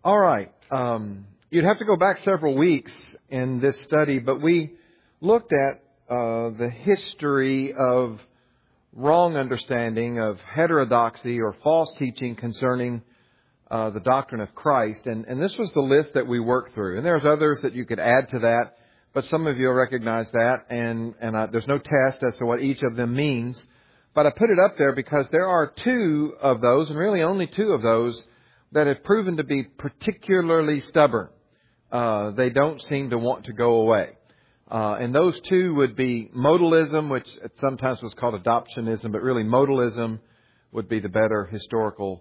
All right. You'd have to go back several weeks in this study, but we looked at the history of wrong understanding of heterodoxy or false teaching concerning the doctrine of Christ. And this was the list that we worked through. And there's others that you could add to that, but some of you will recognize that. And there's no test as to what each of them means. But I put it up there because there are two of those, and really only two of those, that have proven to be particularly stubborn. They don't seem to want to go away. And those two would be modalism, which sometimes was called adoptionism, but really modalism would be the better historical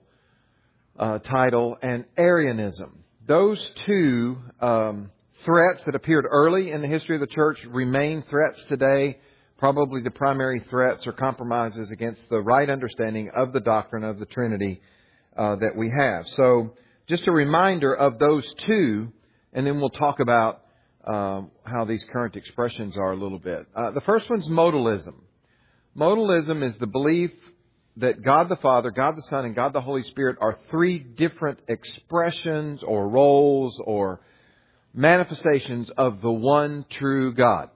title, and Arianism. Those two threats that appeared early in the history of the church remain threats today. Probably the primary threats or compromises against the right understanding of the doctrine of the Trinity that we have. So just a reminder of those two, and then we'll talk about how these current expressions are a little bit. The first one's modalism. Modalism is the belief that God the Father, God the Son, and God the Holy Spirit are three different expressions or roles or manifestations of the one true God.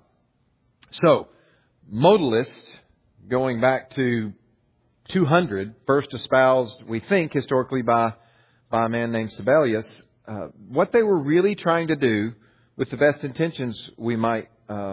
So, modalists, going back to 200, first espoused, we think, historically by a man named Sabellius, what they were really trying to do, with the best intentions, we might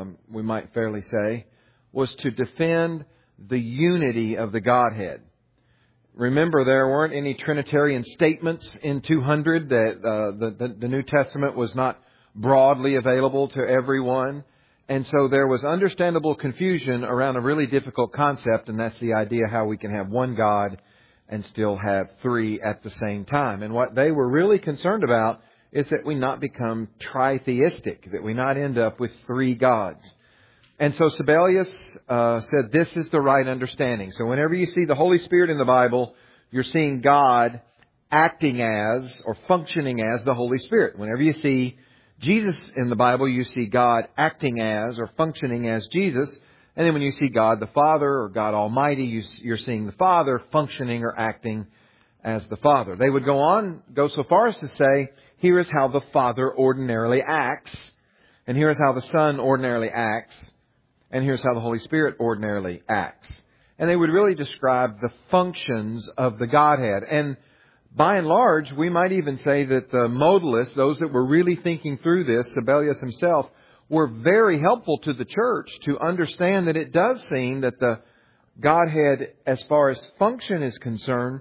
fairly say, was to defend the unity of the Godhead. Remember, there weren't any Trinitarian statements in 200. That the New Testament was not broadly available to everyone. And so there was understandable confusion around a really difficult concept, and that's the idea how we can have one God and still have three at the same time. And what they were really concerned about is that we not become tritheistic, that we not end up with three gods. And so Sabellius said this is the right understanding. So whenever you see the Holy Spirit in the Bible, you're seeing God acting as or functioning as the Holy Spirit. Whenever you see Jesus in the Bible, you see God acting as or functioning as Jesus. And then when you see God the Father or God Almighty, you're seeing the Father functioning or acting as the Father. They would go so far as to say, here is how the Father ordinarily acts, and here is how the Son ordinarily acts, and here's how the Holy Spirit ordinarily acts. And they would really describe the functions of the Godhead. And by and large, we might even say that the modalists, those that were really thinking through this, Sabellius himself, were very helpful to the church to understand that it does seem that the Godhead, as far as function is concerned,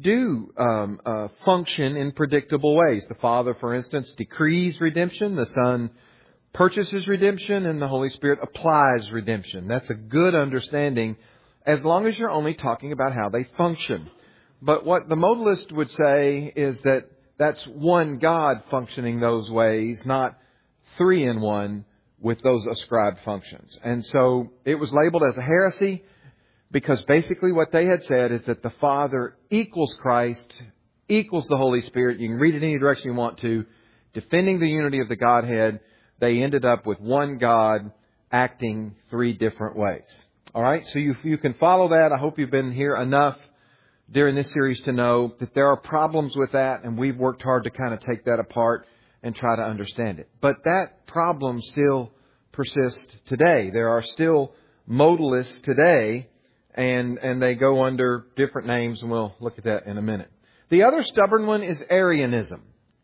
do function in predictable ways. The Father, for instance, decrees redemption. The Son purchases redemption, and the Holy Spirit applies redemption. That's a good understanding as long as you're only talking about how they function. But what the modalist would say is that that's one God functioning those ways, not three in one with those ascribed functions. And so it was labeled as a heresy because basically what they had said is that the Father equals Christ, equals the Holy Spirit. You can read it any direction you want to. Defending the unity of the Godhead, they ended up with one God acting three different ways. All right, so you can follow that. I hope you've been here enough during this series to know that there are problems with that, and we've worked hard to kind of take that apart and try to understand it. But that problem still persists today. There are still modalists today, and they go under different names, and we'll look at that in a minute. The other stubborn one is Arianism.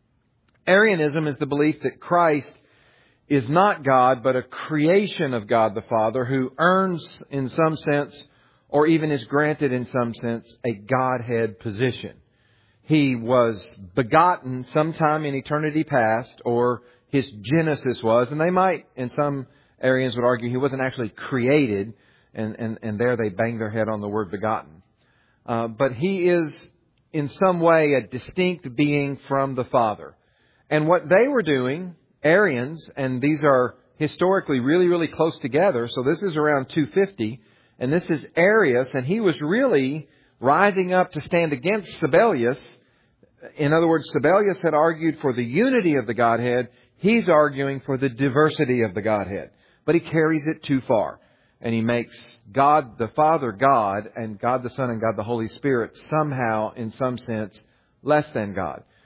Arianism is the belief that Christ is not God, but a creation of God the Father who earns in some sense, or even is granted in some sense, a Godhead position. He was begotten sometime in eternity past, or his genesis was, and they might, in some Arians would argue, he wasn't actually created, and there they bang their head on the word begotten. But he is in some way a distinct being from the Father. And what they were doing, Arians, and these are historically really, really close together, so this is around 250, and this is Arius, and he was really rising up to stand against Sabellius. In other words, Sabellius had argued for the unity of the Godhead. He's arguing for the diversity of the Godhead. But he carries it too far. And he makes God the Father God, and God the Son and God the Holy Spirit somehow, in some sense, less than God.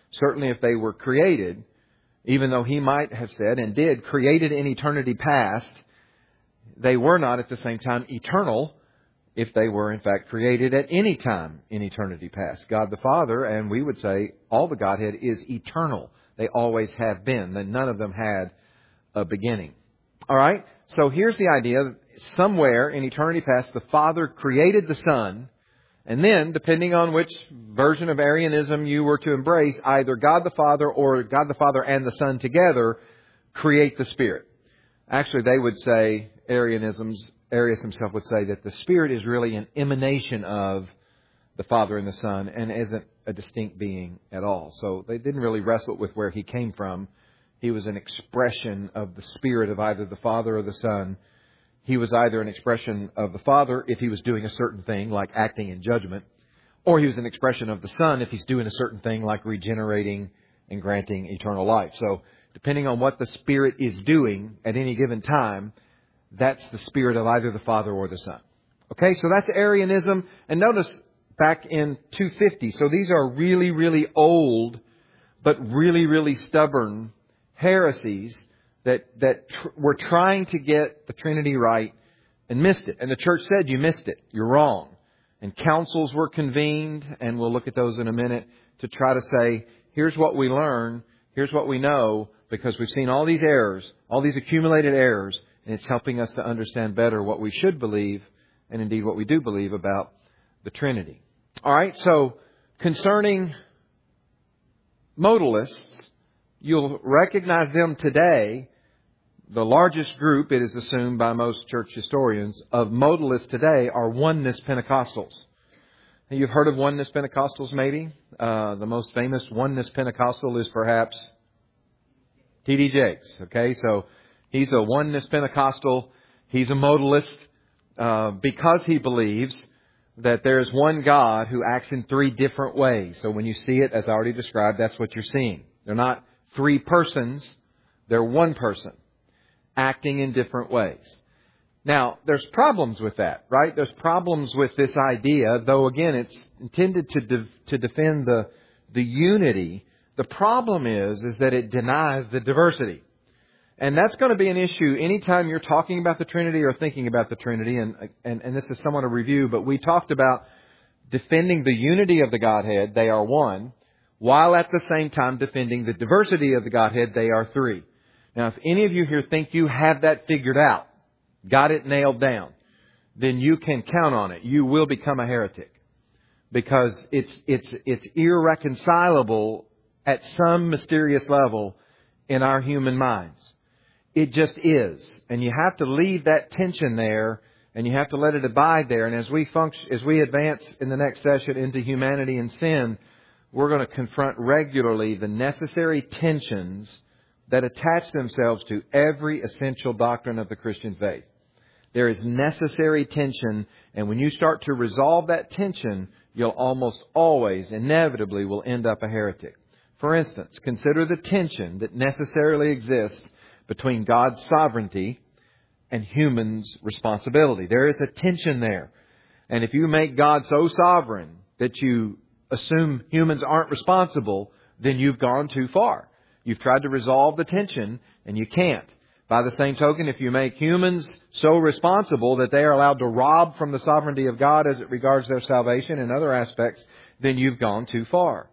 Certainly if they were created, even though He might have said and did, created in eternity past, they were not at the same time eternal if they were in fact created at any time in eternity past. God the Father, and we would say all the Godhead, is eternal. They always have been. None of them had a beginning. All right? So here's the idea. Somewhere in eternity past, the Father created the Son, and then, depending on which version of Arianism you were to embrace, either God the Father or God the Father and the Son together create the Spirit. Actually, they would say, Arius himself would say that the Spirit is really an emanation of the Father and the Son and isn't a distinct being at all. So they didn't really wrestle with where He came from. He was an expression of the Spirit of either the Father or the Son. He was either an expression of the Father if He was doing a certain thing, like acting in judgment, or He was an expression of the Son if He's doing a certain thing, like regenerating and granting eternal life. So, depending on what the Spirit is doing at any given time, that's the Spirit of either the Father or the Son. Okay, so that's Arianism. And notice back in 250, so these are really, really old, but really, really stubborn heresies that were trying to get the Trinity right and missed it. And the church said, you missed it. You're wrong. And councils were convened, and we'll look at those in a minute, to try to say, here's what we learn, here's what we know, because we've seen all these errors, all these accumulated errors, and it's helping us to understand better what we should believe, and indeed what we do believe about the Trinity. All right, so concerning modalists, you'll recognize them today. The largest group, it is assumed by most church historians, of modalists today are Oneness Pentecostals. You've heard of Oneness Pentecostals, maybe? The most famous Oneness Pentecostal is perhaps T.D. Jakes. Okay, so he's a Oneness Pentecostal. He's a modalist because he believes that there is one God who acts in three different ways. So when you see it, as I already described, that's what you're seeing. They're not three persons. They're one person acting in different ways. Now, there's problems with that, right? There's problems with this idea, though again, it's intended to defend the unity. The problem is that it denies the diversity. And that's going to be an issue anytime you're talking about the Trinity or thinking about the Trinity. And this is somewhat a review, but we talked about defending the unity of the Godhead, they are one, while at the same time defending the diversity of the Godhead, they are three. Now, if any of you here think you have that figured out, got it nailed down, then you can count on it. You will become a heretic. Because it's irreconcilable at some mysterious level in our human minds. It just is. And you have to leave that tension there, and you have to let it abide there. And as we advance in the next session into humanity and sin, we're going to confront regularly the necessary tensions that attach themselves to every essential doctrine of the Christian faith. There is necessary tension, and when you start to resolve that tension, you'll almost always, inevitably, will end up a heretic. For instance, consider the tension that necessarily exists between God's sovereignty and humans' responsibility. There is a tension there. And if you make God so sovereign that you assume humans aren't responsible, then you've gone too far. You've tried to resolve the tension, and you can't. By the same token, if you make humans so responsible that they are allowed to rob from the sovereignty of God as it regards their salvation and other aspects, then you've gone too far.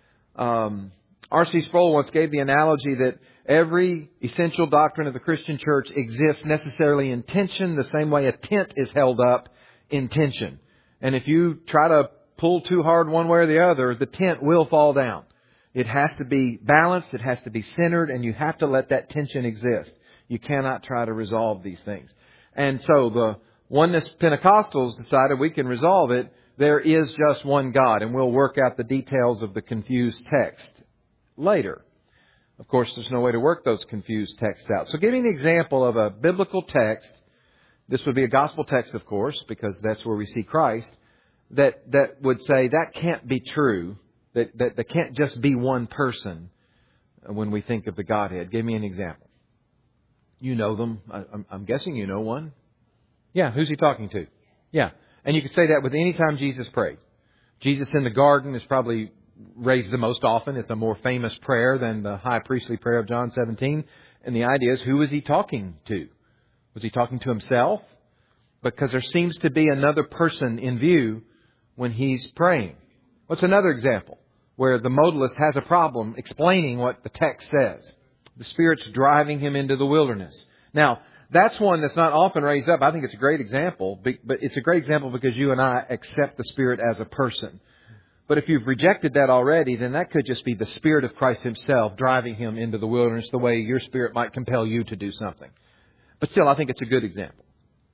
R.C. Sproul once gave the analogy that every essential doctrine of the Christian church exists necessarily in tension, the same way a tent is held up in tension. And if you try to pull too hard one way or the other, the tent will fall down. It has to be balanced, it has to be centered, and you have to let that tension exist. You cannot try to resolve these things. And so the Oneness Pentecostals decided we can resolve it. There is just one God, and we'll work out the details of the confused text later. Of course, there's no way to work those confused texts out. So give me an example of a biblical text. This would be a gospel text, of course, because that's where we see Christ, that would say that can't be true, that can't just be one person when we think of the Godhead. Give me an example. You know them. I'm guessing you know one. Yeah, who's he talking to? Yeah. And you could say that with any time Jesus prayed. Jesus in the garden is probably raised the most often. It's a more famous prayer than the high priestly prayer of John 17. And the idea is, who is he talking to? Was he talking to himself? Because there seems to be another person in view when he's praying. What's another example where the modalist has a problem explaining what the text says? The Spirit's driving him into the wilderness. Now, that's one that's not often raised up. I think it's a great example, but it's a great example because you and I accept the Spirit as a person. But if you've rejected that already, then that could just be the Spirit of Christ Himself driving Him into the wilderness the way your spirit might compel you to do something. But still, I think it's a good example.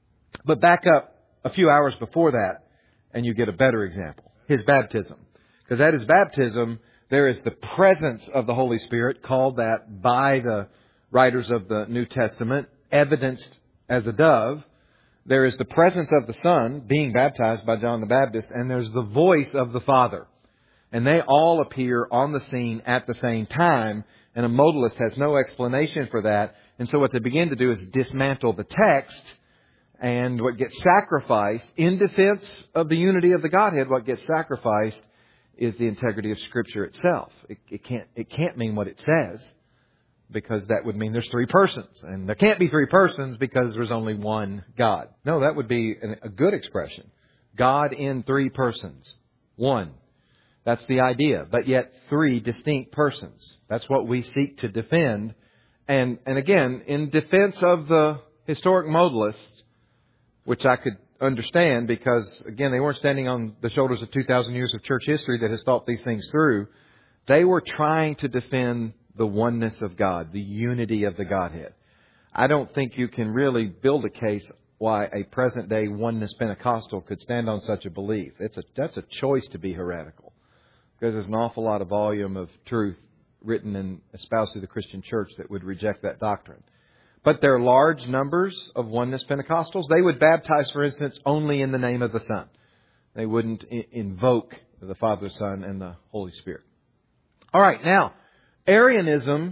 But back up a few hours before that, and you get a better example. His baptism. Because at His baptism, there is the presence of the Holy Spirit, called that by the writers of the New Testament, evidenced as a dove. There is the presence of the Son being baptized by John the Baptist, and there's the voice of the Father. And they all appear on the scene at the same time, and a modalist has no explanation for that. And so what they begin to do is dismantle the text, and what gets sacrificed in defense of the unity of the Godhead, what gets sacrificed is the integrity of Scripture itself. It can't mean what it says, because that would mean there's three persons. And there can't be three persons because there's only one God. No, that would be a good expression. God in three persons. One. That's the idea. But yet three distinct persons. That's what we seek to defend. And again, in defense of the historic modalists, which I could understand because, again, they weren't standing on the shoulders of 2,000 years of church history that has thought these things through. They were trying to defend the oneness of God, the unity of the Godhead. I don't think you can really build a case why a present-day oneness Pentecostal could stand on such a belief. That's a choice to be heretical, because there's an awful lot of volume of truth written and espoused through the Christian church that would reject that doctrine. But there are large numbers of oneness Pentecostals. They would baptize, for instance, only in the name of the Son. They wouldn't invoke the Father, Son, and the Holy Spirit. All right, now, Arianism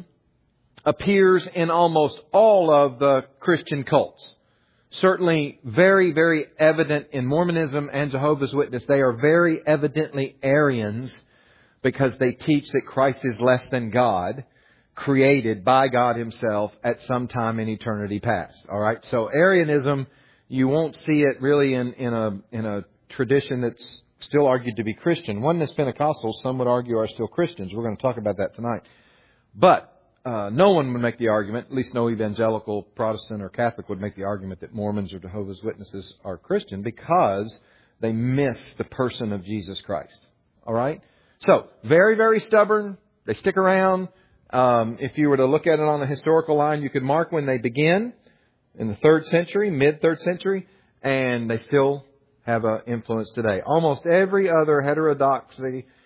appears in almost all of the Christian cults. Certainly very, very evident in Mormonism and Jehovah's Witness. They are very evidently Arians because they teach that Christ is less than God, created by God Himself at some time in eternity past. All right, so Arianism, you won't see it really in a tradition that's still argued to be Christian. Oneness Pentecostals, some would argue, are still Christians. We're going to talk about that tonight. But no one would make the argument, at least no evangelical Protestant or Catholic would make the argument that Mormons or Jehovah's Witnesses are Christian, because they miss the person of Jesus Christ. All right? So, very, very stubborn. They stick around. If you were to look at it on a historical line, you could mark when they begin in the 3rd century, mid-3rd century, and they still have an influence today. Almost every other heterodox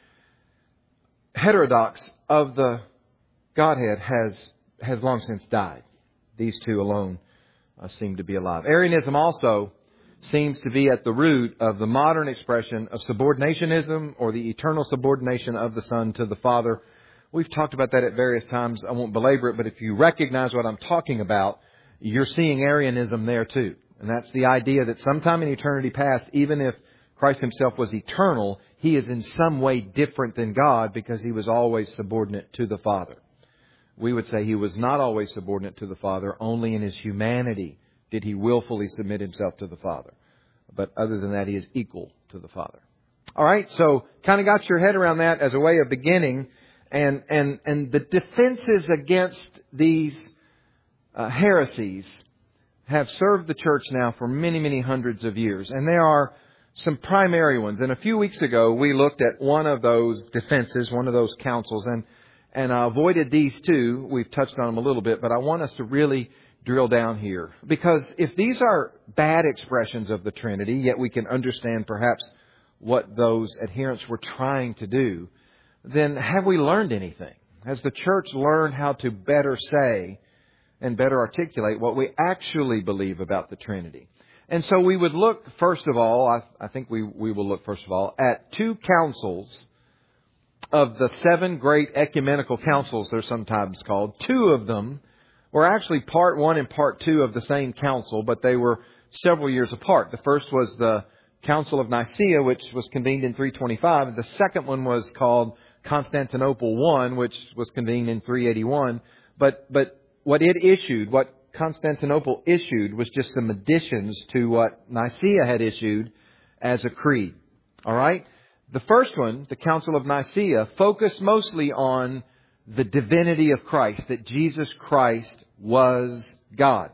of the Godhead has long since died. These two alone seem to be alive. Arianism also seems to be at the root of the modern expression of subordinationism, or the eternal subordination of the Son to the Father. We've talked about that at various times. I won't belabor it, but if you recognize what I'm talking about, you're seeing Arianism there too. And that's the idea that sometime in eternity past, even if Christ Himself was eternal, He is in some way different than God because He was always subordinate to the Father. We would say He was not always subordinate to the Father. Only in His humanity did He willfully submit Himself to the Father. But other than that, He is equal to the Father. All right, so kind of got your head around that as a way of beginning. And the defenses against these heresies have served the church now for many, many hundreds of years. And there are some primary ones. And a few weeks ago, we looked at one of those defenses, one of those counsels, and I avoided these two. We've touched on them a little bit, but I want us to really drill down here. Because if these are bad expressions of the Trinity, yet we can understand perhaps what those adherents were trying to do, then have we learned anything? Has the church learned how to better say and better articulate what we actually believe about the Trinity? And so we would look, first of all, I think we will look, first of all, at two councils of the 7 great ecumenical councils, they're sometimes called. 2 of them were actually part 1 and part 2 of the same council, but they were several years apart. The first was the Council of Nicaea, which was convened in 325. And the second one was called Constantinople I, which was convened in 381. But what it issued, what Constantinople issued, was just some additions to what Nicaea had issued as a creed. All right? The first one, the Council of Nicaea, focused mostly on the divinity of Christ, that Jesus Christ was God.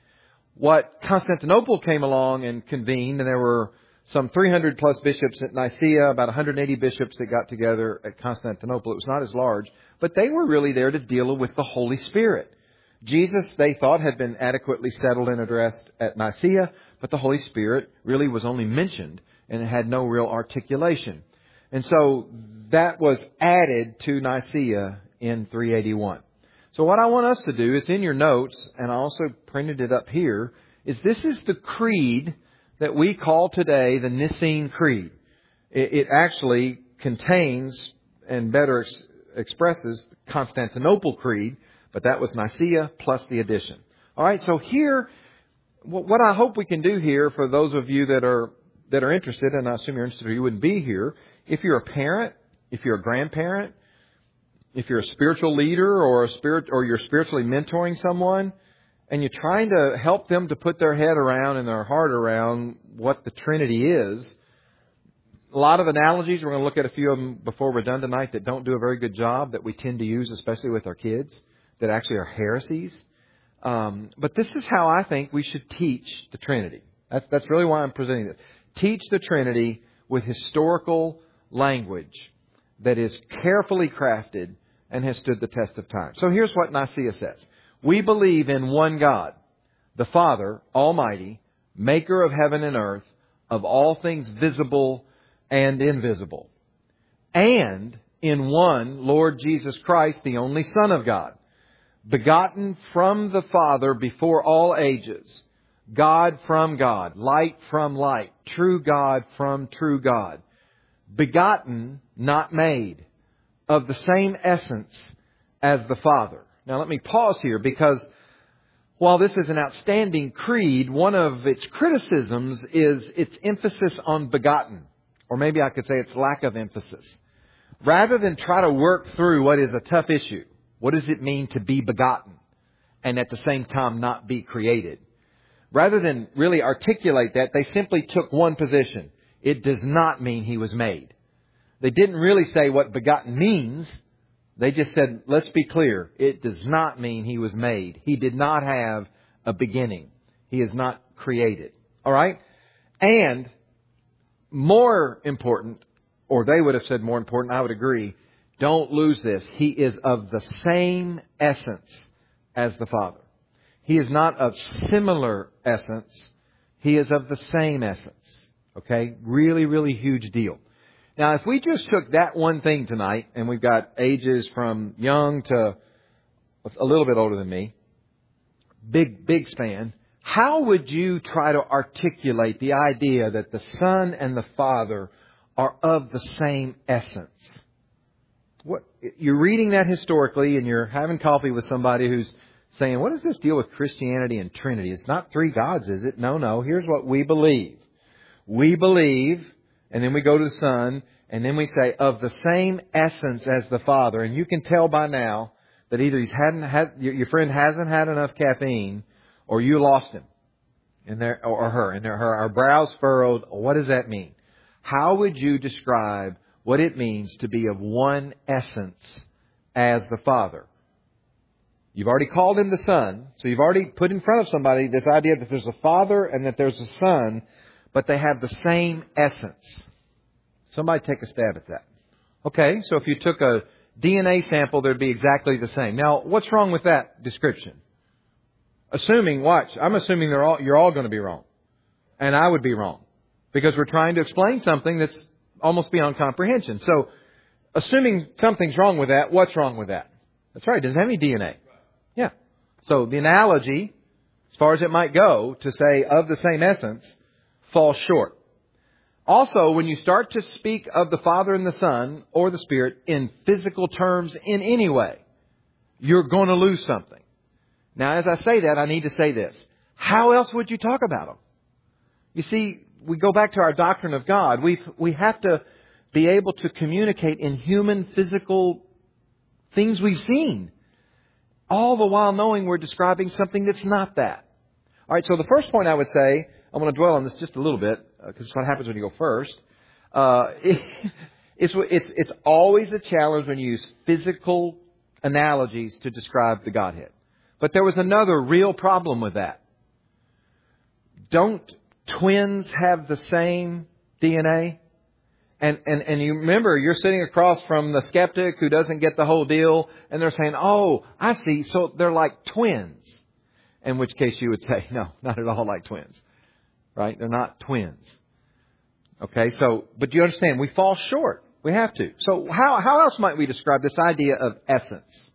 What Constantinople came along and convened, and there were some 300 plus bishops at Nicaea, about 180 bishops that got together at Constantinople. It was not as large, but they were really there to deal with the Holy Spirit. Jesus, they thought, had been adequately settled and addressed at Nicaea, but the Holy Spirit really was only mentioned and it had no real articulation. And so that was added to Nicaea in 381. So what I want us to do is in your notes, and I also printed it up here, is this is the creed that we call today the Nicene Creed. It actually contains and better expresses the Constantinople Creed, but that was Nicaea plus the addition. All right, so here, what I hope we can do here for those of you that are interested, and I assume you're interested or you wouldn't be here, if you're a parent, if you're a grandparent, if you're a spiritual leader or you're spiritually mentoring someone, and you're trying to help them to put their head around and their heart around what the Trinity is, a lot of analogies, we're going to look at a few of them before we're done tonight, that don't do a very good job, that we tend to use, especially with our kids, that actually are heresies. But this is how I think we should teach the Trinity. That's really why I'm presenting this. Teach the Trinity with historical language that is carefully crafted and has stood the test of time. So here's what Nicaea says. We believe in one God, the Father, Almighty, maker of heaven and earth, of all things visible and invisible, and in one Lord Jesus Christ, the only Son of God, begotten from the Father before all ages, God from God, light from light, true God from true God, begotten, not made, of the same essence as the Father. Now let me pause here, because while this is an outstanding creed, one of its criticisms is its emphasis on begotten. Or maybe I could say its lack of emphasis. Rather than try to work through what is a tough issue, what does it mean to be begotten and at the same time not be created? Rather than really articulate that, they simply took one position. It does not mean He was made. They didn't really say what begotten means. They just said, let's be clear, it does not mean He was made. He did not have a beginning. He is not created. All right? And more important, or they would have said more important, I would agree, don't lose this. He is of the same essence as the Father. He is not of similar essence. He is of the same essence. Okay? Really, really huge deal. Now, if we just took that one thing tonight, and we've got ages from young to a little bit older than me, big span, how would you try to articulate the idea that the Son and the Father are of the same essence? You're reading that historically, and you're having coffee with somebody who's saying, what does this deal with Christianity and Trinity? It's not three gods, is it? No. Here's what we believe. We believe, and then we go to the Son, and then we say, of the same essence as the Father. And you can tell by now that either your friend hasn't had enough caffeine, or you lost him, or her, and her brows furrowed. What does that mean? How would you describe what it means to be of one essence as the Father? You've already called Him the Son, so you've already put in front of somebody this idea that there's a Father and that there's a Son, but they have the same essence. Somebody take a stab at that. Okay, so if you took a DNA sample, they'd be exactly the same. Now, what's wrong with that description? I'm assuming you're all going to be wrong. And I would be wrong. Because we're trying to explain something that's almost beyond comprehension. So, assuming something's wrong with that, what's wrong with that? That's right, it doesn't have any DNA. Yeah. So, the analogy, as far as it might go, to say of the same essence, falls short. Also, when you start to speak of the Father and the Son, or the Spirit, in physical terms in any way, you're going to lose something. Now, as I say that, I need to say this. How else would you talk about them? You see, we go back to our doctrine of God. We have to be able to communicate in human, physical things we've seen, all the while knowing we're describing something that's not that. All right, so the first point I would say, I'm going to dwell on this just a little bit, because it's what happens when you go first. It's always a challenge when you use physical analogies to describe the Godhead. But there was another real problem with that. Don't twins have the same DNA? And you remember, you're sitting across from the skeptic who doesn't get the whole deal, and they're saying, oh, I see, so they're like twins. In which case you would say, no, not at all like twins. Right? They're not twins. Okay, so, but you understand, we fall short. We have to. So how else might we describe this idea of essence?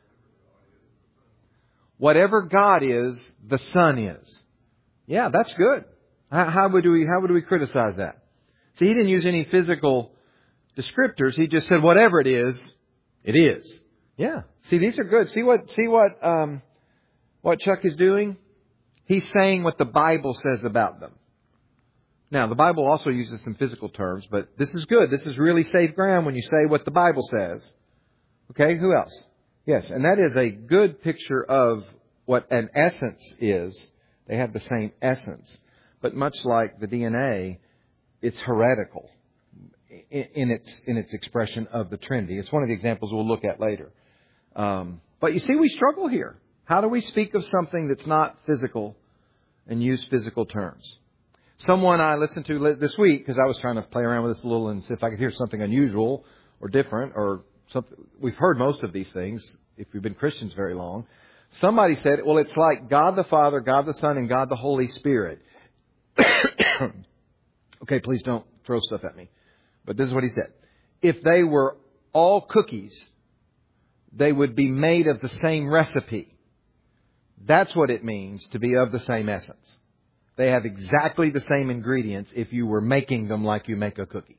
Whatever God is, the Son is. Yeah, that's good. How would we criticize that? See, he didn't use any physical descriptors. He just said, whatever it is, it is. Yeah. See, these are good. See what Chuck is doing? He's saying what the Bible says about them. Now, the Bible also uses some physical terms, but this is good. This is really safe ground when you say what the Bible says. Okay, who else? Yes, and that is a good picture of what an essence is. They have the same essence. But much like the DNA, it's heretical in its expression of the Trinity. It's one of the examples we'll look at later. But you see, we struggle here. How do we speak of something that's not physical and use physical terms? Someone I listened to this week, because I was trying to play around with this a little and see if I could hear something unusual or different or something. We've heard most of these things if we've been Christians very long. Somebody said, well, it's like God the Father, God the Son, and God the Holy Spirit. Okay, please don't throw stuff at me. But this is what he said. If they were all cookies, they would be made of the same recipe. That's what it means to be of the same essence. They have exactly the same ingredients if you were making them like you make a cookie.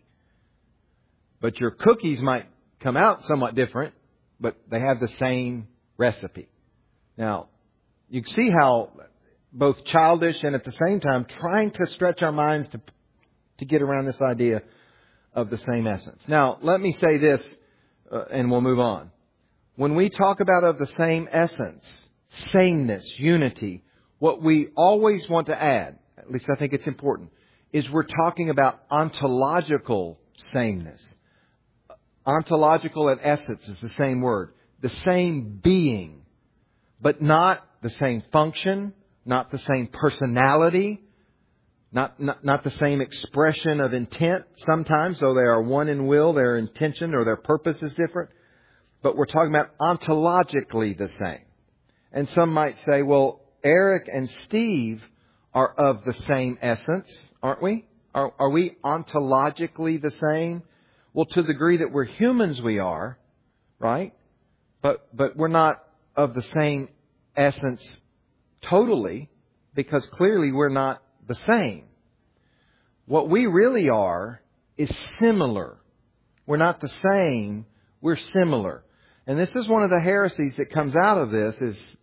But your cookies might come out somewhat different, but they have the same recipe. Now, you see how both childish and at the same time trying to stretch our minds to get around this idea of the same essence. Now, let me say this, and we'll move on. When we talk about of the same essence, sameness, unity, what we always want to add, at least I think it's important, is we're talking about ontological sameness. Ontological and essence is the same word. The same being, but not the same function, not the same personality, not the same expression of intent sometimes, though they are one in will, their intention or their purpose is different. But we're talking about ontologically the same. And some might say, well, Eric and Steve are of the same essence, aren't we? Are we ontologically the same? Well, to the degree that we're humans, we are, right? But we're not of the same essence totally, because clearly we're not the same. What we really are is similar. We're not the same, we're similar. And this is one of the heresies that comes out of this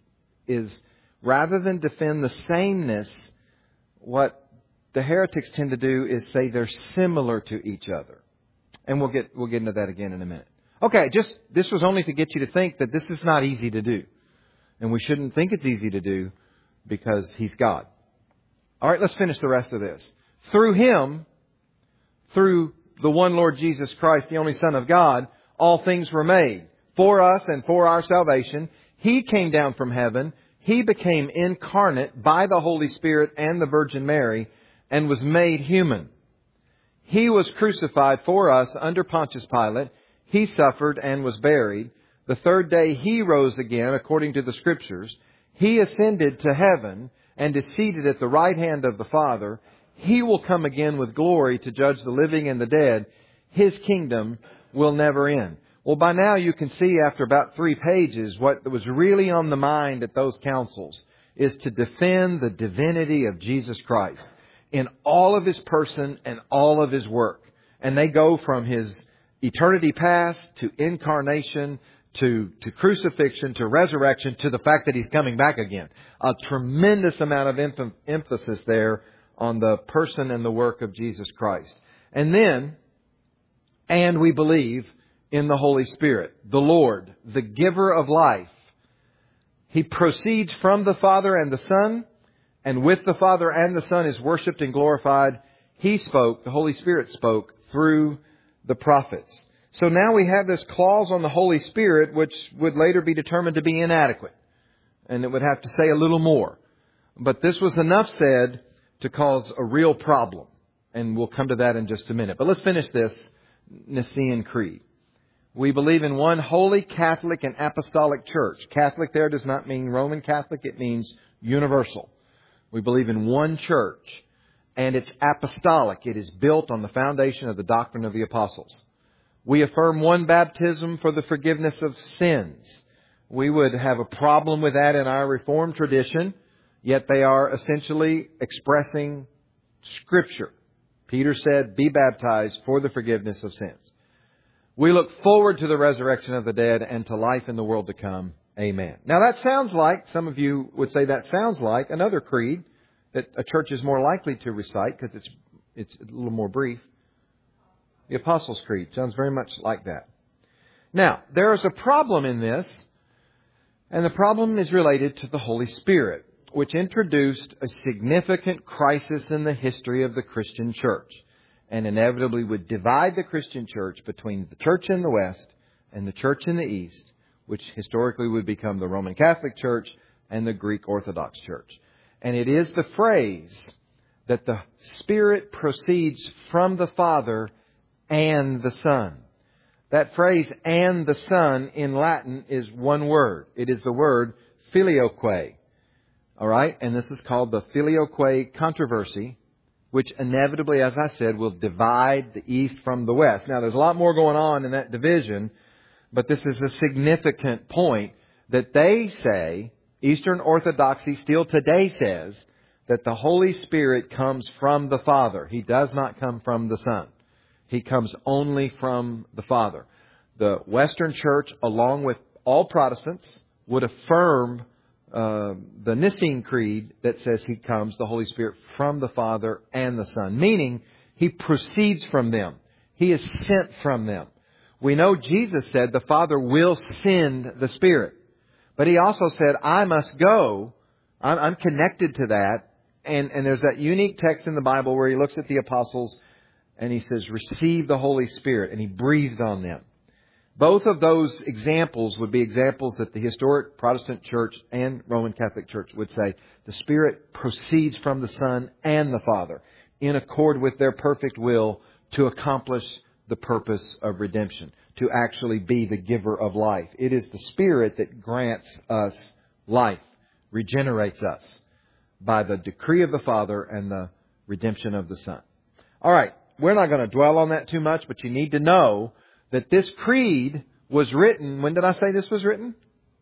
is rather than defend the sameness, what the heretics tend to do is say they're similar to each other. And we'll get into that again in a minute. Okay, this was only to get you to think that this is not easy to do. And we shouldn't think it's easy to do because He's God. All right, let's finish the rest of this. Through Him, through the one Lord Jesus Christ, the only Son of God, all things were made. For us and for our salvation, He came down from heaven. He became incarnate by the Holy Spirit and the Virgin Mary and was made human. He was crucified for us under Pontius Pilate. He suffered and was buried. The third day He rose again according to the Scriptures. He ascended to heaven and is seated at the right hand of the Father. He will come again with glory to judge the living and the dead. His kingdom will never end. Well, by now you can see after about 3 pages what was really on the mind at those councils is to defend the divinity of Jesus Christ in all of His person and all of His work. And they go from His eternity past to incarnation to crucifixion to resurrection to the fact that He's coming back again. A tremendous amount of emphasis there on the person and the work of Jesus Christ. And then, And we believe in the Holy Spirit, the Lord, the giver of life. He proceeds from the Father and the Son, and with the Father and the Son is worshipped and glorified. He spoke, the Holy Spirit spoke through the prophets. So now we have this clause on the Holy Spirit, which would later be determined to be inadequate. And it would have to say a little more. But this was enough said to cause a real problem. And we'll come to that in just a minute. But let's finish this Nicene Creed. We believe in one holy Catholic and apostolic church. Catholic there does not mean Roman Catholic. It means universal. We believe in one church. And it's apostolic. It is built on the foundation of the doctrine of the apostles. We affirm one baptism for the forgiveness of sins. We would have a problem with that in our Reformed tradition, yet they are essentially expressing Scripture. Peter said, be baptized for the forgiveness of sins. We look forward to the resurrection of the dead and to life in the world to come. Amen. Now that sounds like, some of you would say that sounds like another creed that a church is more likely to recite because it's a little more brief. The Apostles' Creed sounds very much like that. Now, there is a problem in this, and the problem is related to the Holy Spirit, which introduced a significant crisis in the history of the Christian church, and inevitably would divide the Christian church between the church in the West and the church in the East, which historically would become the Roman Catholic Church and the Greek Orthodox Church. And it is the phrase that the Spirit proceeds from the Father and the Son. That phrase, and the Son, in Latin is one word. It is the word filioque. All right? And this is called the filioque controversy, which inevitably, as I said, will divide the East from the West. Now, there's a lot more going on in that division, but this is a significant point that they say, Eastern Orthodoxy still today says, that the Holy Spirit comes from the Father. He does not come from the Son. He comes only from the Father. The Western Church, along with all Protestants, would affirm the Nicene Creed that says He comes, the Holy Spirit, from the Father and the Son. Meaning, He proceeds from them. He is sent from them. We know Jesus said the Father will send the Spirit. But He also said, I must go. I'm connected to that. And there's that unique text in the Bible where He looks at the apostles and He says, receive the Holy Spirit. And He breathed on them. Both of those examples would be examples that the historic Protestant Church and Roman Catholic Church would say the Spirit proceeds from the Son and the Father in accord with their perfect will to accomplish the purpose of redemption, to actually be the giver of life. It is the Spirit that grants us life, regenerates us by the decree of the Father and the redemption of the Son. All right. We're not going to dwell on that too much, but you need to know that this creed was written, when did I say this was written?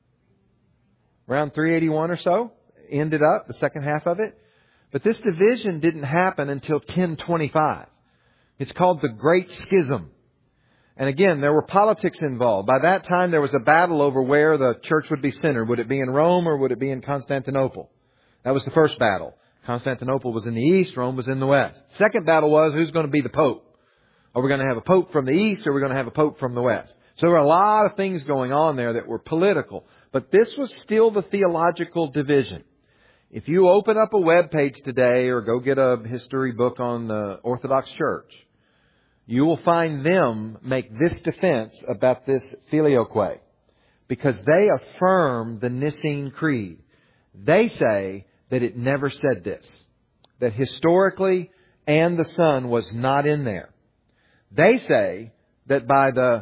Around 381 or so. Ended up, the second half of it. But this division didn't happen until 1025. It's called the Great Schism. And again, there were politics involved. By that time, there was a battle over where the church would be centered. Would it be in Rome or would it be in Constantinople? That was the first battle. Constantinople was in the east, Rome was in the west. Second battle was, who's going to be the pope? Are we going to have a pope from the east or are we going to have a pope from the west? So there were a lot of things going on there that were political. But this was still the theological division. If you open up a web page today or go get a history book on the Orthodox Church, you will find them make this defense about this filioque. Because they affirm the Nicene Creed. They say that it never said this. That historically, and the Son was not in there. They say that by the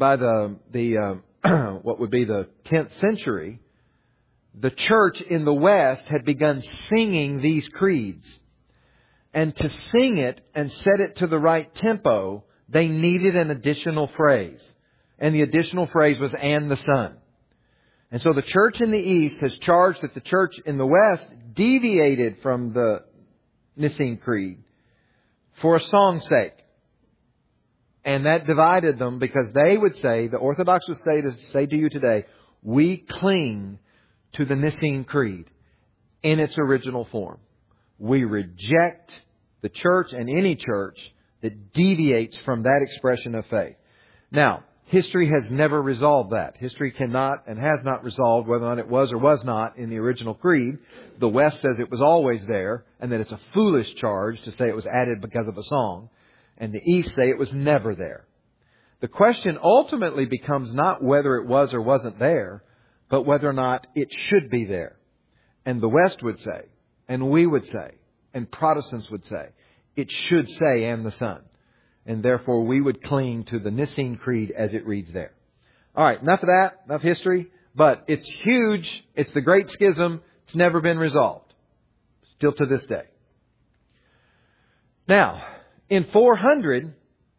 what would be the 10th century, the church in the West had begun singing these creeds. And to sing it and set it to the right tempo, they needed an additional phrase. And the additional phrase was, and the Son. And so the church in the East has charged that the church in the West deviated from the Nicene Creed for a song's sake. And that divided them because they would say, the Orthodox would say to you today, we cling to the Nicene Creed in its original form. We reject the church and any church that deviates from that expression of faith. Now, history has never resolved that. History cannot and has not resolved whether or not it was or was not in the original creed. The West says it was always there, and that it's a foolish charge to say it was added because of a song. And the East say it was never there. The question ultimately becomes not whether it was or wasn't there, but whether or not it should be there. And the West would say, and we would say, and Protestants would say, it should say, and the Son. And therefore we would cling to the Nicene Creed as it reads there. All right, enough of that, enough history. But it's huge. It's the Great Schism. It's never been resolved. Still to this day. Now, in 400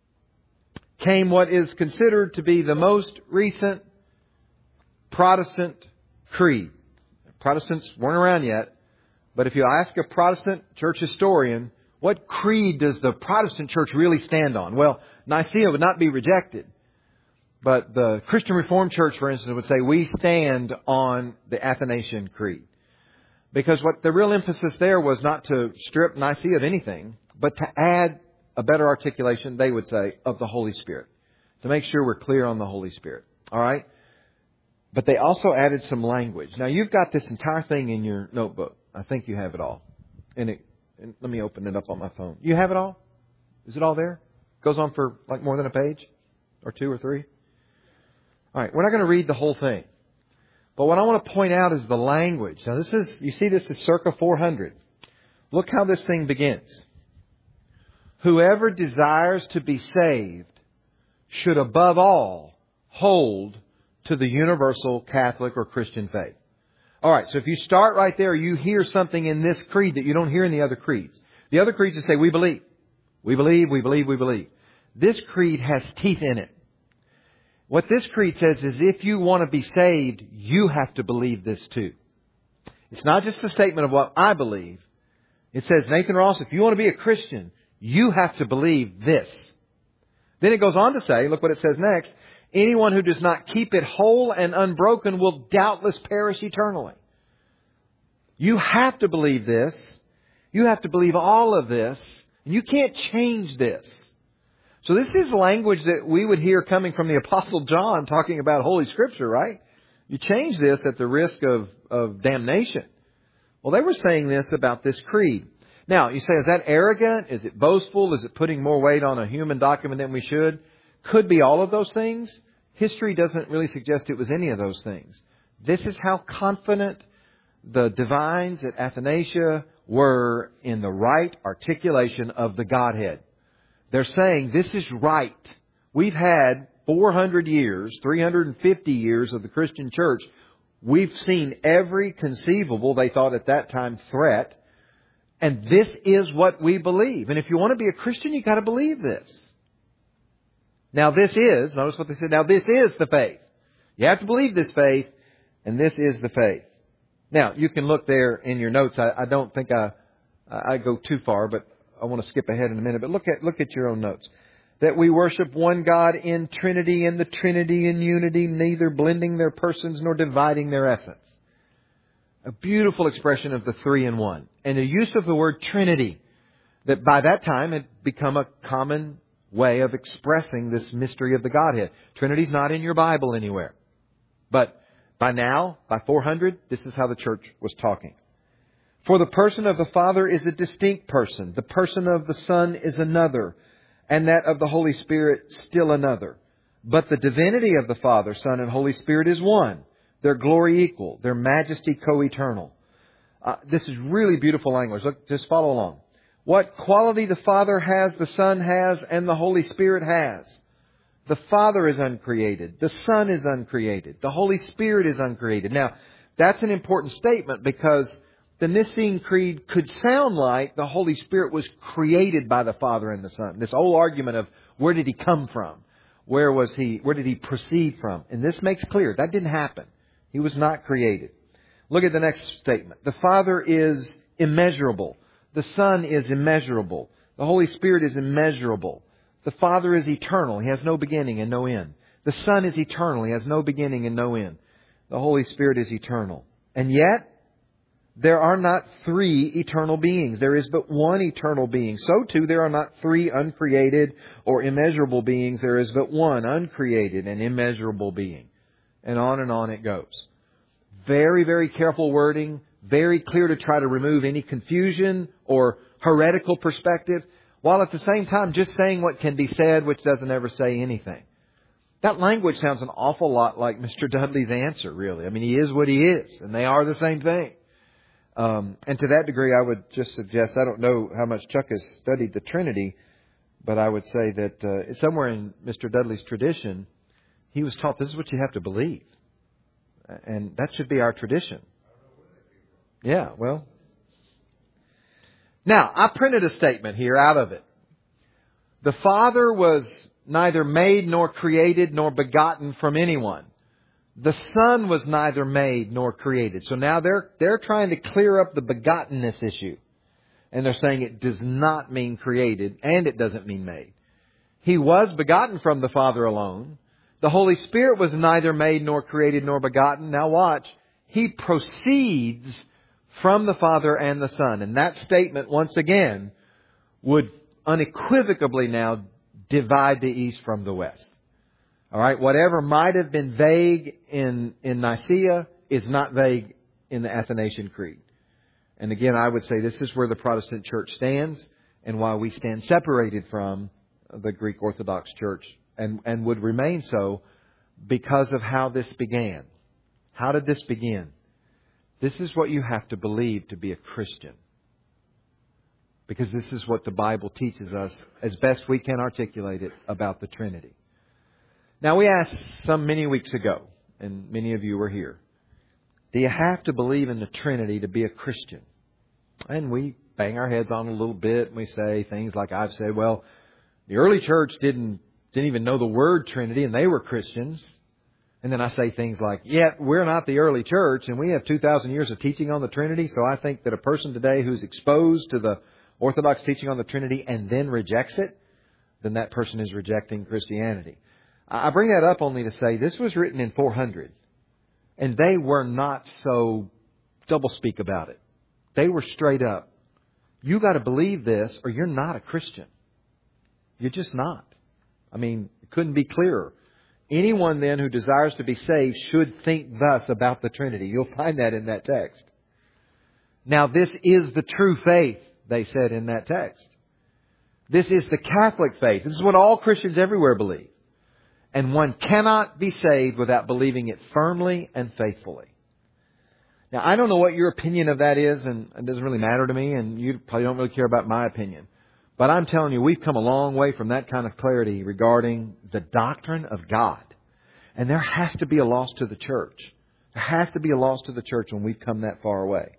came what is considered to be the most recent Protestant creed. Protestants weren't around yet. But if you ask a Protestant church historian, what creed does the Protestant church really stand on? Well, Nicaea would not be rejected. But the Christian Reformed Church, for instance, would say we stand on the Athanasian Creed. Because what the real emphasis there was not to strip Nicaea of anything, but to add a better articulation, they would say, of the Holy Spirit. To make sure we're clear on the Holy Spirit. All right? But they also added some language. Now, you've got this entire thing in your notebook. I think you have it all. And let me open it up on my phone. You have it all? Is it all there? Goes on for like more than a page? Or two or three? All right. We're not going to read the whole thing. But what I want to point out is the language. Now, you see this is circa 400. Look how this thing begins. Whoever desires to be saved should above all hold to the universal Catholic or Christian faith. All right, so if you start right there, you hear something in this creed that you don't hear in the other creeds. The other creeds that say, we believe. We believe, we believe, we believe. This creed has teeth in it. What this creed says is if you want to be saved, you have to believe this too. It's not just a statement of what I believe. It says, Nathan Ross, if you want to be a Christian, you have to believe this. Then it goes on to say, look what it says next. Anyone who does not keep it whole and unbroken will doubtless perish eternally. You have to believe this. You have to believe all of this. And you can't change this. So this is language that we would hear coming from the Apostle John talking about Holy Scripture, right? You change this at the risk of damnation. Well, they were saying this about this creed. Now, you say, is that arrogant? Is it boastful? Is it putting more weight on a human document than we should? Could be all of those things. History doesn't really suggest it was any of those things. This is how confident the divines at Athanasius were in the right articulation of the Godhead. They're saying this is right. We've had 400 years, 350 years of the Christian church. We've seen every conceivable, they thought at that time, threat. And this is what we believe. And if you want to be a Christian, you've got to believe this. Now this is, notice what they said, now this is the faith. You have to believe this faith, and this is the faith. Now, you can look there in your notes. I don't think I go too far, but I want to skip ahead in a minute. But look at your own notes. That we worship one God in Trinity, and the Trinity in unity, neither blending their persons nor dividing their essence. A beautiful expression of the three in one. And the use of the word Trinity, that by that time had become a common way of expressing this mystery of the Godhead. Trinity's not in your Bible anywhere. But by now, by 400, this is how the church was talking. For the person of the Father is a distinct person. The person of the Son is another. And that of the Holy Spirit still another. But the divinity of the Father, Son, and Holy Spirit is one. Their glory equal. Their majesty co-eternal. This is really beautiful language. Look, just follow along. What quality the Father has, the Son has, and the Holy Spirit has. The Father is uncreated. The Son is uncreated. The Holy Spirit is uncreated. Now, that's an important statement because the Nicene Creed could sound like the Holy Spirit was created by the Father and the Son. This whole argument of where did He come from? Where did He proceed from? And this makes clear that didn't happen. He was not created. Look at the next statement. The Father is immeasurable. The Son is immeasurable. The Holy Spirit is immeasurable. The Father is eternal. He has no beginning and no end. The Son is eternal. He has no beginning and no end. The Holy Spirit is eternal. And yet, there are not three eternal beings. There is but one eternal being. So too, there are not three uncreated or immeasurable beings. There is but one uncreated and immeasurable being. And on it goes. Very, very careful wording. Very clear to try to remove any confusion or heretical perspective, while at the same time just saying what can be said, which doesn't ever say anything. That language sounds an awful lot like Mr. Dudley's answer, really. I mean, he is what he is, and they are the same thing. And to that degree, I would just suggest, I don't know how much Chuck has studied the Trinity, but I would say that somewhere in Mr. Dudley's tradition, he was taught this is what you have to believe. And that should be our tradition. Yeah, well. Now, I printed a statement here out of it. The Father was neither made nor created nor begotten from anyone. The Son was neither made nor created. So now they're trying to clear up the begottenness issue. And they're saying it does not mean created and it doesn't mean made. He was begotten from the Father alone. The Holy Spirit was neither made nor created nor begotten. Now watch. He proceeds from the Father and the Son. And that statement, once again, would unequivocally now divide the East from the West. All right, whatever might have been vague in Nicaea is not vague in the Athanasian Creed. And again, I would say this is where the Protestant Church stands and why we stand separated from the Greek Orthodox Church and would remain so because of how this began. How did this begin? This is what you have to believe to be a Christian. Because this is what the Bible teaches us as best we can articulate it about the Trinity. Now, we asked many weeks ago, and many of you were here, do you have to believe in the Trinity to be a Christian? And we bang our heads on a little bit, and we say things like I've said, well, the early church didn't even know the word Trinity, and they were Christians. And then I say things like, yet we're not the early church, and we have 2,000 years of teaching on the Trinity, so I think that a person today who's exposed to the Orthodox teaching on the Trinity and then rejects it, then that person is rejecting Christianity. I bring that up only to say this was written in 400. And they were not so doublespeak about it. They were straight up. You got to believe this or you're not a Christian. You're just not. I mean, it couldn't be clearer. Anyone then who desires to be saved should think thus about the Trinity. You'll find that in that text. Now, this is the true faith, they said in that text. This is the Catholic faith. This is what all Christians everywhere believe. And one cannot be saved without believing it firmly and faithfully. Now, I don't know what your opinion of that is, and it doesn't really matter to me, and you probably don't really care about my opinion. But I'm telling you, we've come a long way from that kind of clarity regarding the doctrine of God. And there has to be a loss to the church. There has to be a loss to the church when we've come that far away.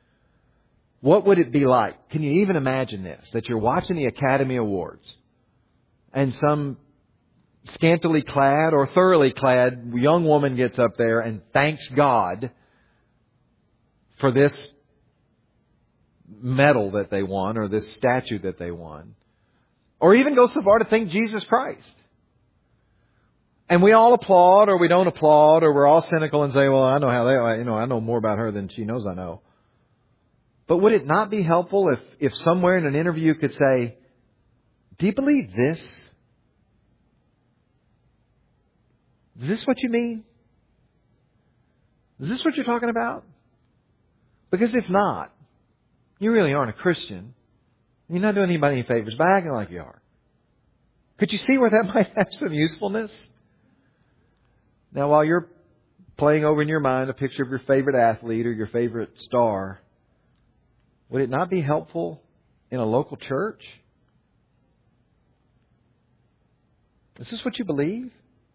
What would it be like? Can you even imagine this? That you're watching the Academy Awards and some scantily clad or thoroughly clad young woman gets up there and thanks God for this medal that they won or this statue that they won. Or even goes so far to thank Jesus Christ. And we all applaud or we don't applaud or we're all cynical and say, well, I know how I know more about her than she knows I know. But would it not be helpful if somewhere in an interview you could say, do you believe this? Is this what you mean? Is this what you're talking about? Because if not, you really aren't a Christian. You're not doing anybody any favors by acting like you are. Could you see where that might have some usefulness? Now, while you're playing over in your mind a picture of your favorite athlete or your favorite star, would it not be helpful in a local church? Is this what you believe?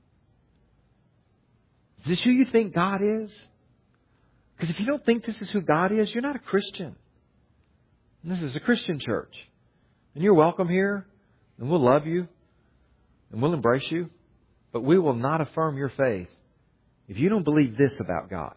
Is this who you think God is? Because if you don't think this is who God is, you're not a Christian. And this is a Christian church. And you're welcome here. And we'll love you. And we'll embrace you. But we will not affirm your faith if you don't believe this about God.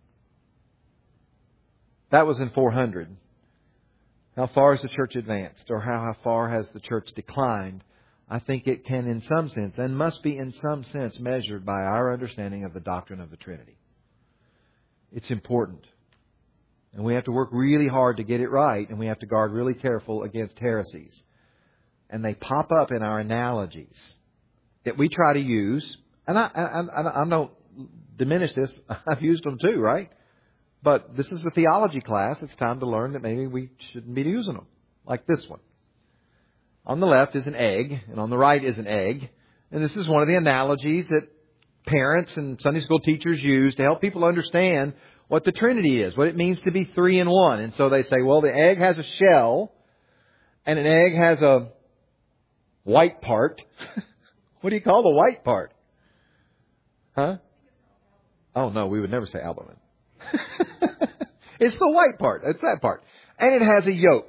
That was in 400. How far has the church advanced? Or how far has the church declined? I think it can in some sense, and must be in some sense, measured by our understanding of the doctrine of the Trinity. It's important. And we have to work really hard to get it right, and we have to guard really careful against heresies. And they pop up in our analogies that we try to use. And I don't diminish this. I've used them too, right? But this is a theology class. It's time to learn that maybe we shouldn't be using them. Like this one. On the left is an egg, and on the right is an egg. And this is one of the analogies that parents and Sunday school teachers use to help people understand what the Trinity is, what it means to be three in one. And so they say, well, the egg has a shell, and an egg has a white part. What do you call the white part? Huh? Oh, no, we would never say albumin. It's the white part. It's that part. And it has a yolk.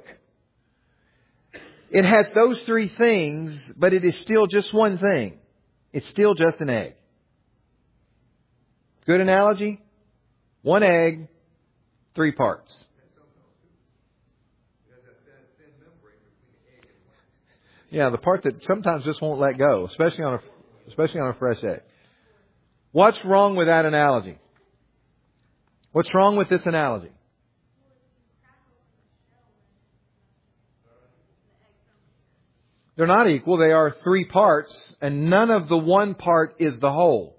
It has those three things, but it is still just one thing. It's still just an egg. Good analogy? One egg, three parts. Yeah, the part that sometimes just won't let go, especially on a fresh egg. What's wrong with that analogy? What's wrong with this analogy? They're not equal. They are three parts, and none of the one part is the whole.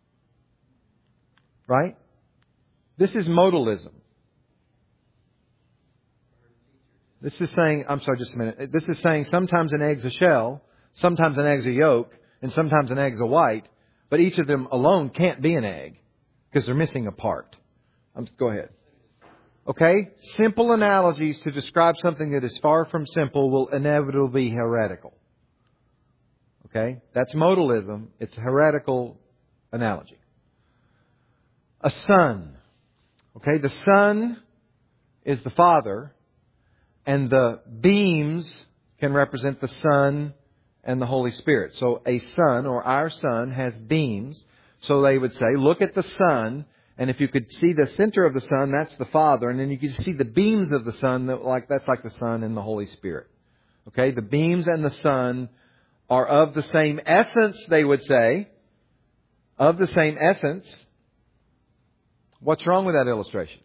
Right? This is modalism. This is saying, I'm sorry, just a minute. This is saying sometimes an egg's a shell, sometimes an egg's a yolk, and sometimes an egg's a white, but each of them alone can't be an egg because they're missing a part. Go ahead. Okay? Simple analogies to describe something that is far from simple will inevitably be heretical. Okay? That's modalism. It's a heretical analogy. A sun. Okay? The sun is the Father, and the beams can represent the Son and the Holy Spirit. So a sun, or our sun, has beams. So they would say, look at the sun, and if you could see the center of the sun, that's the Father. And then you could see the beams of the sun, that's like the Son and the Holy Spirit. Okay? The beams and the sun are of the same essence, they would say. Of the same essence. What's wrong with that illustration?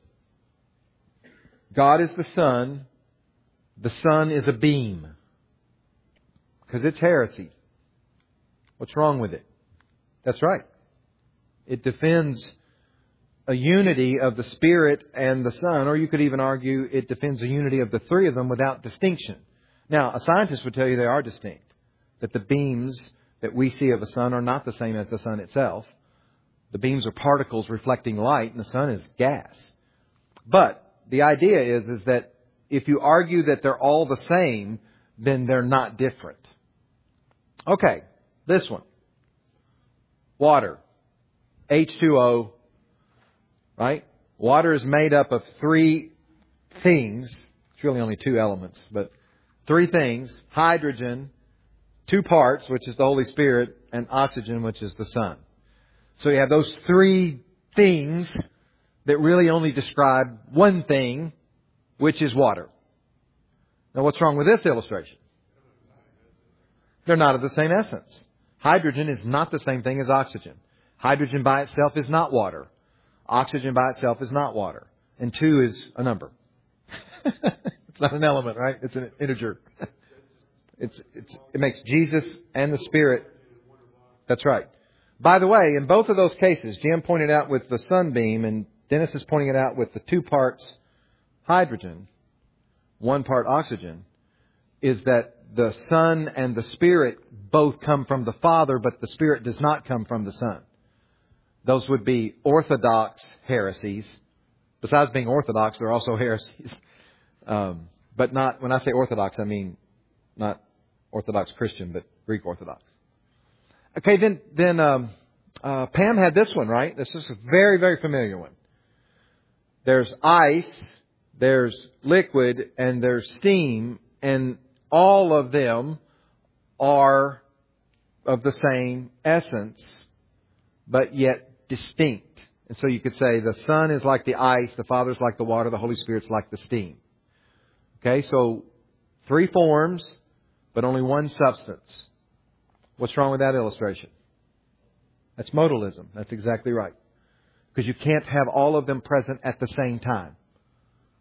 God is the sun. The sun is a beam. Because it's heresy. What's wrong with it? That's right. It defends a unity of the Spirit and the Son, or you could even argue it defends a unity of the three of them without distinction. Now, a scientist would tell you they are distinct. That the beams that we see of the sun are not the same as the sun itself. The beams are particles reflecting light, and the sun is gas. But the idea is that if you argue that they're all the same, then they're not different. Okay, this one. Water. H2O. Right? Water is made up of three things. It's really only two elements, but three things. Hydrogen, two parts, which is the Holy Spirit, and oxygen, which is the Son. So you have those three things that really only describe one thing, which is water. Now what's wrong with this illustration? They're not of the same essence. Hydrogen is not the same thing as oxygen. Hydrogen by itself is not water. Oxygen by itself is not water. And 2 is a number. It's not an element, right? It's an integer. It makes Jesus and the Spirit. That's right. By the way, in both of those cases, Jim pointed out with the sunbeam, and Dennis is pointing it out with the 2 parts hydrogen, 1 part oxygen, is that the Son and the Spirit both come from the Father, but the Spirit does not come from the Son. Those would be orthodox heresies. Besides being orthodox, they're also heresies. But not, when I say orthodox, I mean not Orthodox Christian, but Greek Orthodox. Okay, then Pam had this one, right? This is a very, very familiar one. There's ice, there's liquid, and there's steam, and all of them are of the same essence, but yet distinct. And so you could say the Son is like the ice, the Father's like the water, the Holy Spirit's like the steam. Okay, so 3 forms, but only 1 substance. What's wrong with that illustration? That's modalism. That's exactly right. Because you can't have all of them present at the same time.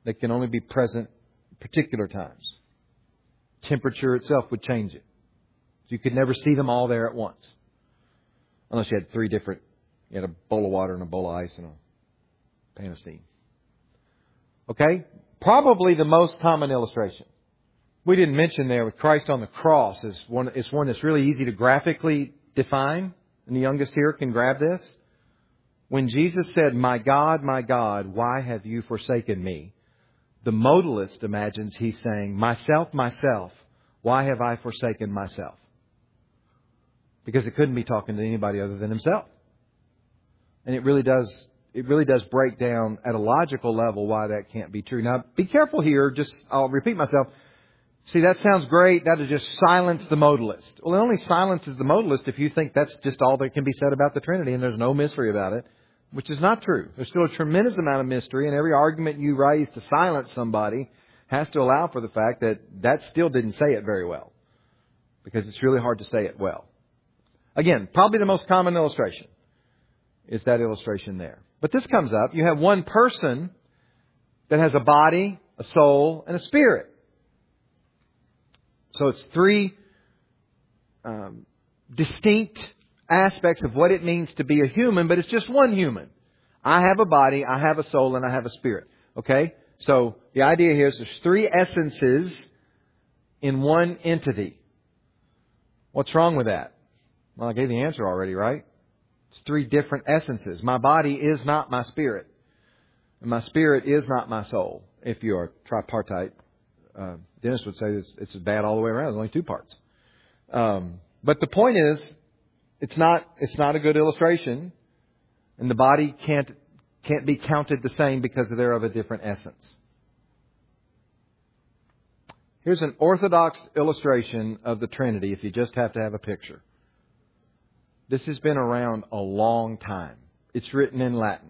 that can only be present at particular times. Temperature itself would change it. You could never see them all there at once. Unless you had three different, you had a bowl of water and a bowl of ice and a pan of steam. Okay? Probably the most common illustration. We didn't mention there with Christ on the cross is one that's really easy to graphically define. And the youngest here can grab this. When Jesus said, my God, why have you forsaken me? The modalist imagines He's saying, myself, why have I forsaken myself? Because it couldn't be talking to anybody other than Himself. And it really does break down at a logical level why that can't be true. Now, be careful here. I'll repeat myself. See, that sounds great. That'll just silence the modalist. Well, it only silences the modalist if you think that's just all that can be said about the Trinity and there's no mystery about it, which is not true. There's still a tremendous amount of mystery, and every argument you raise to silence somebody has to allow for the fact that still didn't say it very well, because it's really hard to say it well. Again, probably the most common illustration is that illustration there. But this comes up. You have one person that has a body, a soul, and a spirit. So it's three distinct aspects of what it means to be a human, but it's just one human. I have a body, I have a soul, and I have a spirit. Okay? So the idea here is there's three essences in one entity. What's wrong with that? Well, I gave the answer already, right? It's three different essences. My body is not my spirit. And my spirit is not my soul. If you are tripartite, Dennis would say it's bad all the way around. There's only two parts. But the point is, it's not a good illustration, and the body can't be counted the same because they're of a different essence. Here's an orthodox illustration of the Trinity if you just have to have a picture. This has been around a long time. It's written in Latin.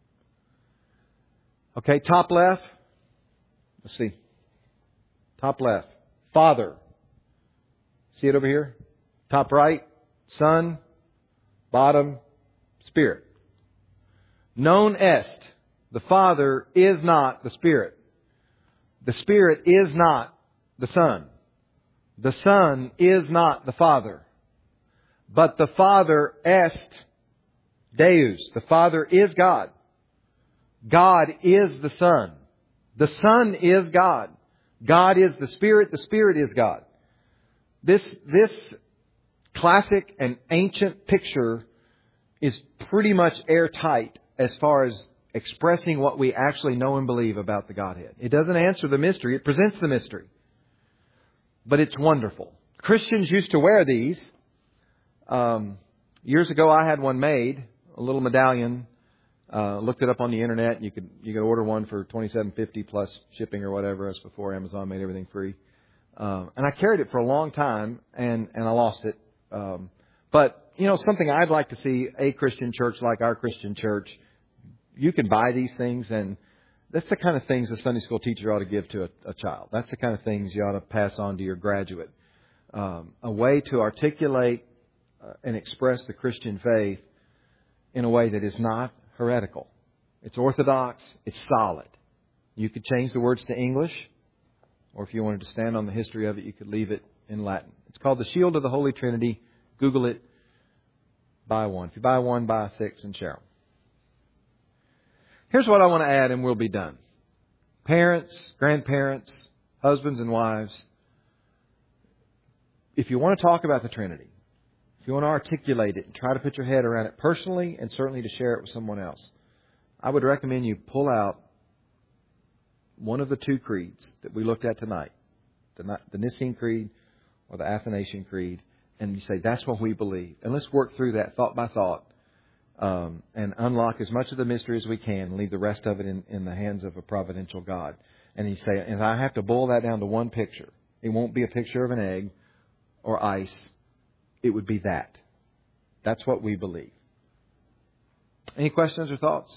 Okay, top left. Let's see. Top left. Father. See it over here? Top right. Son. Bottom. Spirit. Non est. The Father is not the Spirit. The Spirit is not the Son. The Son is not the Father. But the Father est Deus. The Father is God. God is the Son. The Son is God. God is the Spirit. The Spirit is God. This classic and ancient picture is pretty much airtight as far as expressing what we actually know and believe about the Godhead. It doesn't answer the mystery. It presents the mystery. But it's wonderful. Christians used to wear these. Years ago, I had one made, a little medallion. Looked it up on the internet. You could order one for $27.50 plus shipping or whatever. That's before Amazon made everything free. And I carried it for a long time, and I lost it. But something I'd like to see a Christian church like our Christian church. You can buy these things, and that's the kind of things a Sunday school teacher ought to give to a child. That's the kind of things you ought to pass on to your graduate. A way to articulate and express the Christian faith in a way that is not heretical. It's orthodox. It's solid. You could change the words to English, or if you wanted to stand on the history of it, you could leave it in Latin. It's called the Shield of the Holy Trinity. Google it. Buy one. If you buy one, buy 6 and share them. Here's what I want to add, and we'll be done. Parents, grandparents, husbands and wives, if you want to talk about the Trinity, if you want to articulate it and try to put your head around it personally and certainly to share it with someone else, I would recommend you pull out one of the two creeds that we looked at tonight, the Nicene Creed or the Athanasian Creed, and you say, that's what we believe. And let's work through that thought by thought and unlock as much of the mystery as we can and leave the rest of it in the hands of a providential God. And you say, and I have to boil that down to one picture. It won't be a picture of an egg or ice. It would be that. That's what we believe. Any questions or thoughts?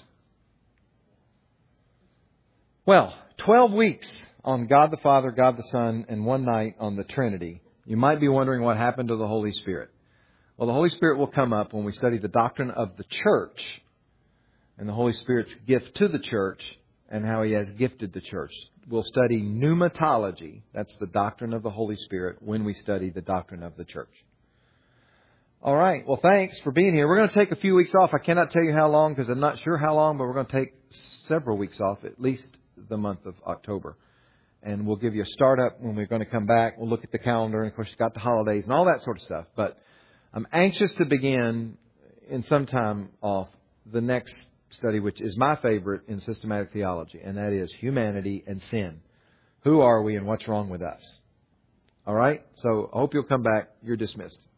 Well, 12 weeks on God the Father, God the Son, and one night on the Trinity. You might be wondering what happened to the Holy Spirit. Well, the Holy Spirit will come up when we study the doctrine of the church and the Holy Spirit's gift to the church and how He has gifted the church. We'll study pneumatology. That's the doctrine of the Holy Spirit when we study the doctrine of the church. All right. Well, thanks for being here. We're going to take a few weeks off. I cannot tell you how long because I'm not sure how long, but we're going to take several weeks off, at least the month of October. And we'll give you a startup when we're going to come back. We'll look at the calendar, and of course, you've got the holidays and all that sort of stuff. But I'm anxious to begin in some time off the next study, which is my favorite in systematic theology, and that is humanity and sin. Who are we and what's wrong with us? All right? So I hope you'll come back. You're dismissed.